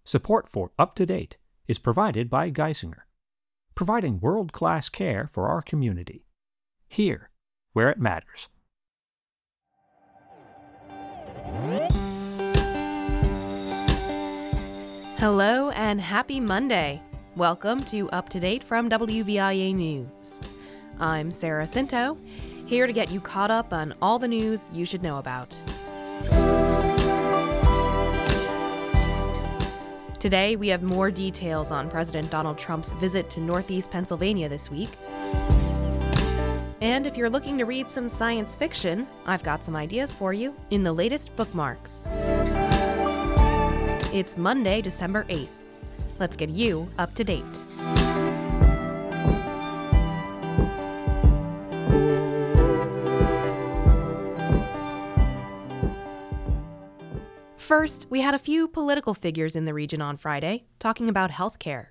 Support for Up to Date is provided by Geisinger, providing world-class care for our community, here where it matters. Hello and happy Monday. Welcome to Up to Date from WVIA News. I'm Sarah Cinto, here to get you caught up on all the news you should know about. Today, we have more details on President Donald Trump's visit to Northeast Pennsylvania this week. And if you're looking to read some science fiction, I've got some ideas for you in the latest bookmarks. It's Monday, December 8th. Let's get you up to date. First, we had a few political figures in the region on Friday talking about healthcare.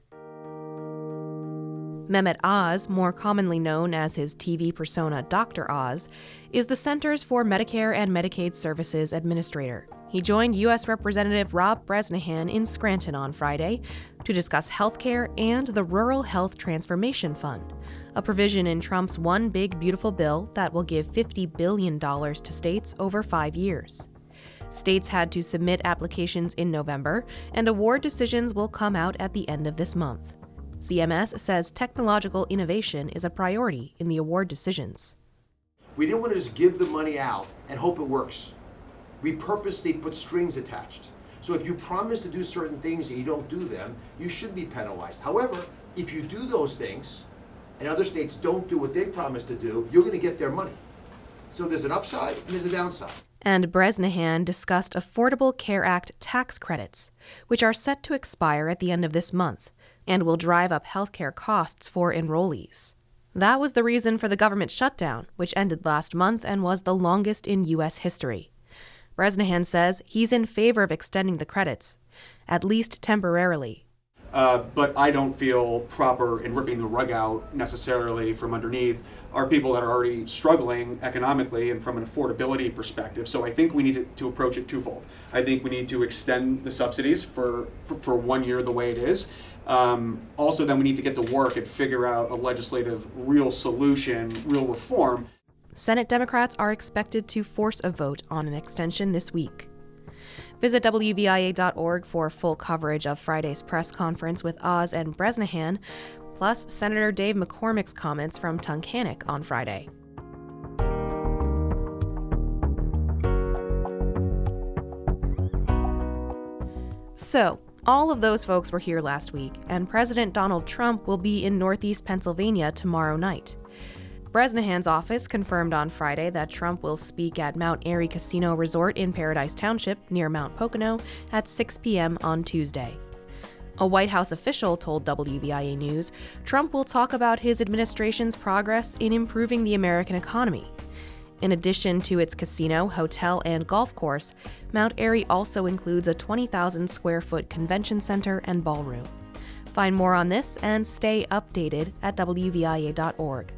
Mehmet Oz, more commonly known as his TV persona Dr. Oz, is the Centers for Medicare and Medicaid Services Administrator. He joined U.S. Representative Rob Bresnahan in Scranton on Friday to discuss healthcare and the Rural Health Transformation Fund, a provision in Trump's One Big Beautiful Bill that will give $50 billion to states over 5 years. States had to submit applications in November, and award decisions will come out at the end of this month. CMS says technological innovation is a priority in the award decisions. We didn't want to just give the money out and hope it works. We purposely put strings attached. So if you promise to do certain things and you don't do them, you should be penalized. However, if you do those things and other states don't do what they promised to do, you're going to get their money. So there's an upside and there's a downside. And Bresnahan discussed Affordable Care Act tax credits, which are set to expire at the end of this month and will drive up healthcare costs for enrollees. That was the reason for the government shutdown, which ended last month and was the longest in U.S. history. Bresnahan says he's in favor of extending the credits, at least temporarily. But I don't feel proper in ripping the rug out necessarily from underneath our people that are already struggling economically and from an affordability perspective. So I think we need to approach it twofold. I think we need to extend the subsidies for 1 year the way it is. Also, then we need to get to work and figure out a legislative real solution, real reform. Senate Democrats are expected to force a vote on an extension this week. Visit WVIA.org for full coverage of Friday's press conference with Oz and Bresnahan, plus Senator Dave McCormick's comments from Tunkhannock on Friday. So, all of those folks were here last week, and President Donald Trump will be in Northeast Pennsylvania tomorrow night. Bresnahan's office confirmed on Friday that Trump will speak at Mount Airy Casino Resort in Paradise Township near Mount Pocono at 6 p.m. on Tuesday. A White House official told WVIA News Trump will talk about his administration's progress in improving the American economy. In addition to its casino, hotel, and golf course, Mount Airy also includes a 20,000 square foot convention center and ballroom. Find more on this and stay updated at WVIA.org.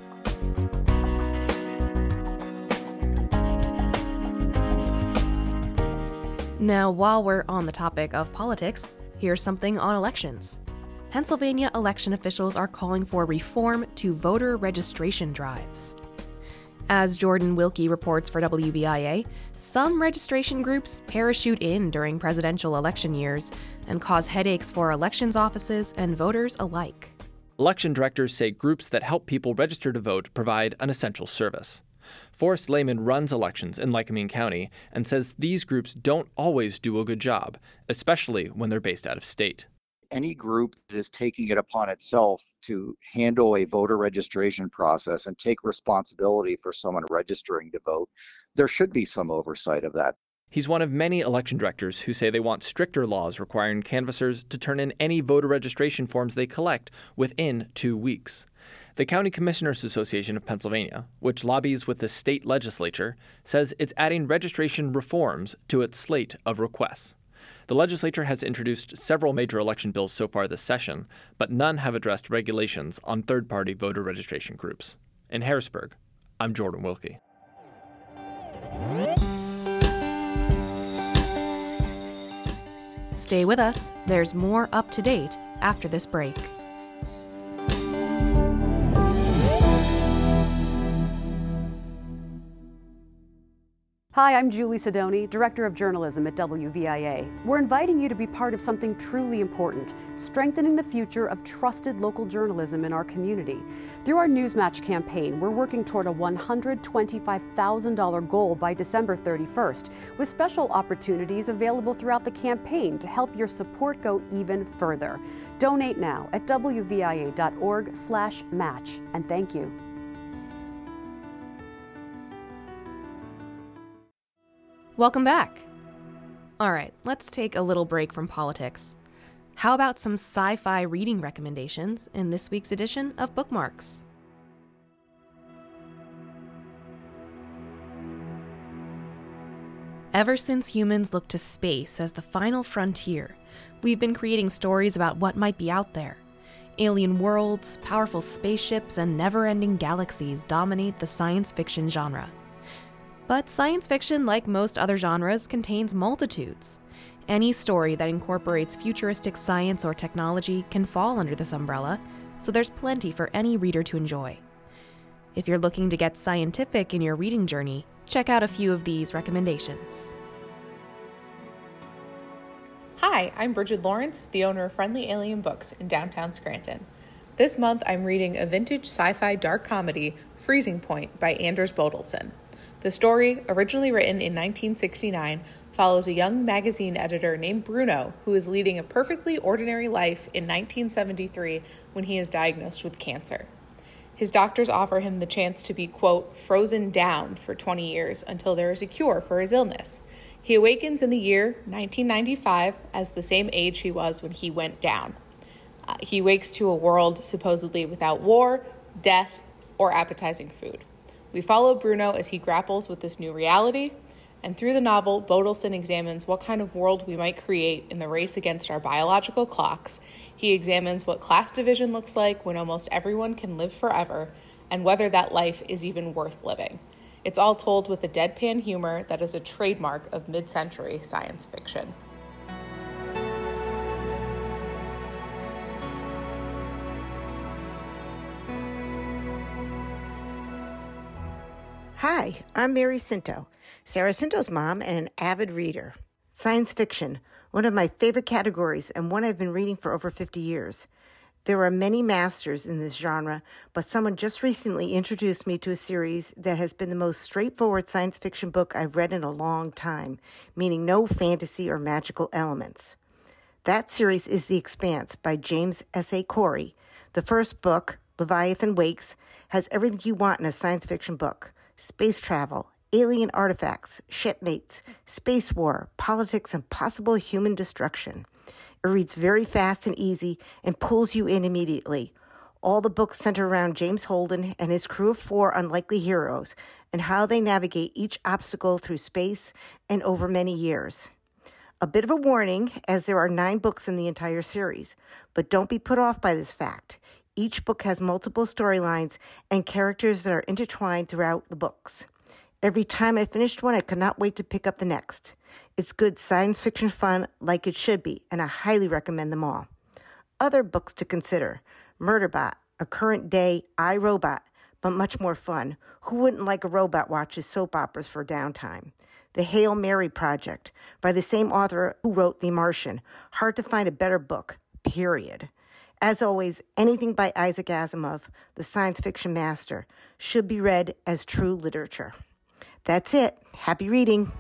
Now, while we're on the topic of politics, here's something on elections. Pennsylvania election officials are calling for reform to voter registration drives. As Jordan Wilkie reports for WVIA, some registration groups parachute in during presidential election years and cause headaches for elections offices and voters alike. Election directors say groups that help people register to vote provide an essential service. Forrest Lehman runs elections in Lycoming County and says these groups don't always do a good job, especially when they're based out of state. Any group that is taking it upon itself to handle a voter registration process and take responsibility for someone registering to vote, there should be some oversight of that. He's one of many election directors who say they want stricter laws requiring canvassers to turn in any voter registration forms they collect within 2 weeks. The County Commissioners Association of Pennsylvania, which lobbies with the state legislature, says it's adding registration reforms to its slate of requests. The legislature has introduced several major election bills so far this session, but none have addressed regulations on third-party voter registration groups. In Harrisburg, I'm Jordan Wilkie. Stay with us. There's more Up to Date after this break. Hi, I'm Julie Sidoni, Director of Journalism at WVIA. We're inviting you to be part of something truly important, strengthening the future of trusted local journalism in our community. Through our Newsmatch campaign, we're working toward a $125,000 goal by December 31st, with special opportunities available throughout the campaign to help your support go even further. Donate now at wvia.org/match, and thank you. Welcome back. All right, let's take a little break from politics. How about some sci-fi reading recommendations in this week's edition of Bookmarks? Ever since humans looked to space as the final frontier, we've been creating stories about what might be out there. Alien worlds, powerful spaceships, and never-ending galaxies dominate the science fiction genre. But science fiction, like most other genres, contains multitudes. Any story that incorporates futuristic science or technology can fall under this umbrella, so there's plenty for any reader to enjoy. If you're looking to get scientific in your reading journey, check out a few of these recommendations. Hi, I'm Bridget Lawrence, the owner of Friendly Alien Books in downtown Scranton. This month I'm reading a vintage sci-fi dark comedy, Freezing Point by Anders Bodilson. The story, originally written in 1969, follows a young magazine editor named Bruno who is leading a perfectly ordinary life in 1973 when he is diagnosed with cancer. His doctors offer him the chance to be, quote, frozen down for 20 years until there is a cure for his illness. He awakens in the year 1995 as the same age he was when he went down. He wakes to a world supposedly without war, death, or appetizing food. We follow Bruno as he grapples with this new reality, and through the novel, Bodilson examines what kind of world we might create in the race against our biological clocks. He examines what class division looks like when almost everyone can live forever, and whether that life is even worth living. It's all told with the deadpan humor that is a trademark of mid-century science fiction. Hi, I'm Mary Cinto, Sarah Cinto's mom and an avid reader. Science fiction, one of my favorite categories and one I've been reading for over 50 years. There are many masters in this genre, but someone just recently introduced me to a series that has been the most straightforward science fiction book I've read in a long time, meaning no fantasy or magical elements. That series is The Expanse by James S.A. Corey. The first book, Leviathan Wakes, has everything you want in a science fiction book. Space travel, alien artifacts, shipmates, space war, politics, and possible human destruction. It reads very fast and easy and pulls you in immediately. All the books center around James Holden and his crew of 4 unlikely heroes and how they navigate each obstacle through space and over many years. A bit of a warning, as there are 9 books in the entire series, but don't be put off by this fact. Each book has multiple storylines and characters that are intertwined throughout the books. Every time I finished one, I could not wait to pick up the next. It's good science fiction fun like it should be, and I highly recommend them all. Other books to consider: Murderbot, a current-day iRobot, but much more fun. Who wouldn't like a robot watches soap operas for downtime? The Hail Mary Project, by the same author who wrote The Martian. Hard to find a better book, period. As always, anything by Isaac Asimov, the science fiction master, should be read as true literature. That's it. Happy reading.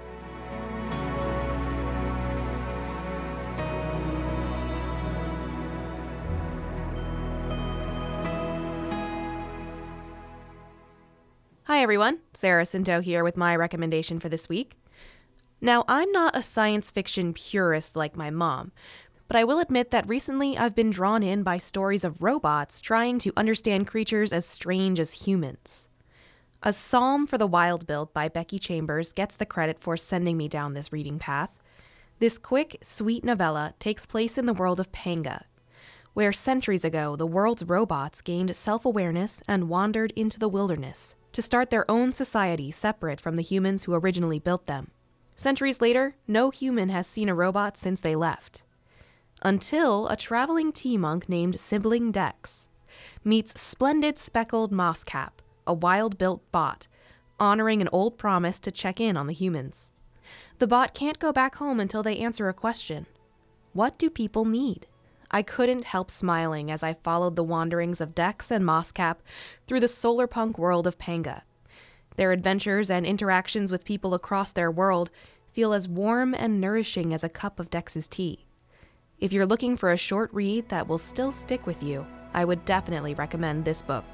Hi everyone, Sarah Cinto here with my recommendation for this week. Now, I'm not a science fiction purist like my mom, but I will admit that recently I've been drawn in by stories of robots trying to understand creatures as strange as humans. A Psalm for the Wild Built by Becky Chambers gets the credit for sending me down this reading path. This quick, sweet novella takes place in the world of Panga, where centuries ago the world's robots gained self-awareness and wandered into the wilderness to start their own society separate from the humans who originally built them. Centuries later, no human has seen a robot since they left. Until a traveling tea monk named Sibling Dex meets splendid speckled Mosscap, a wild-built bot, honoring an old promise to check in on the humans. The bot can't go back home until they answer a question. What do people need? I couldn't help smiling as I followed the wanderings of Dex and Mosscap through the solarpunk world of Panga. Their adventures and interactions with people across their world feel as warm and nourishing as a cup of Dex's tea. If you're looking for a short read that will still stick with you, I would definitely recommend this book.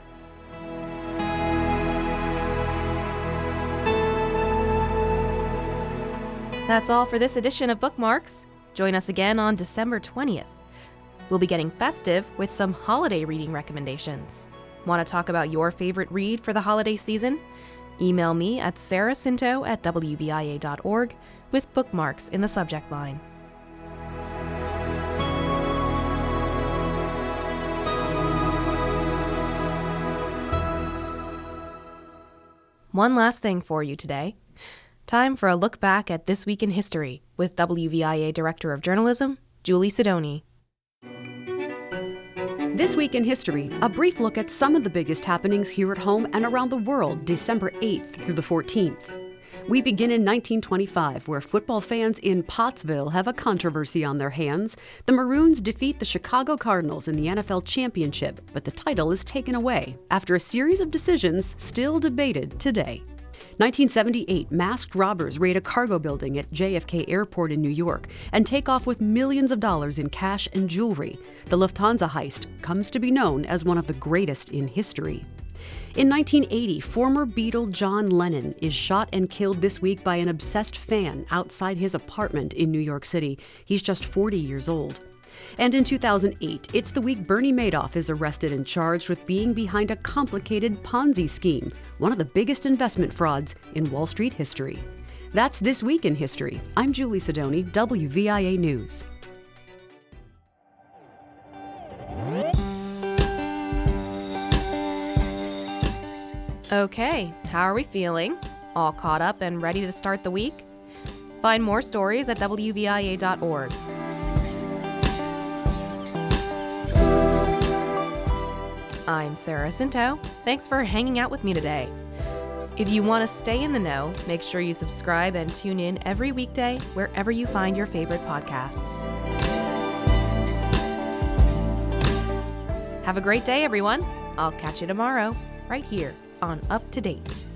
That's all for this edition of Bookmarks. Join us again on December 20th. We'll be getting festive with some holiday reading recommendations. Want to talk about your favorite read for the holiday season? Email me at sarahcinto@wvia.org with bookmarks in the subject line. One last thing for you today. Time for a look back at This Week in History with WVIA Director of Journalism, Julie Sidoni. This Week in History, a brief look at some of the biggest happenings here at home and around the world, December 8th through the 14th. We begin in 1925, where football fans in Pottsville have a controversy on their hands. The Maroons defeat the Chicago Cardinals in the NFL championship, but the title is taken away after a series of decisions still debated today. 1978, masked robbers raid a cargo building at JFK Airport in New York and take off with millions of dollars in cash and jewelry. The Lufthansa heist comes to be known as one of the greatest in history. In 1980, former Beatle John Lennon is shot and killed this week by an obsessed fan outside his apartment in New York City. He's just 40 years old. And in 2008, it's the week Bernie Madoff is arrested and charged with being behind a complicated Ponzi scheme, one of the biggest investment frauds in Wall Street history. That's This Week in History. I'm Julie Sidoni, WVIA News. Okay, how are we feeling? All caught up and ready to start the week? Find more stories at WVIA.org. I'm Sarah Cinto. Thanks for hanging out with me today. If you want to stay in the know, make sure you subscribe and tune in every weekday wherever you find your favorite podcasts. Have a great day, everyone. I'll catch you tomorrow, right here on Up to Date.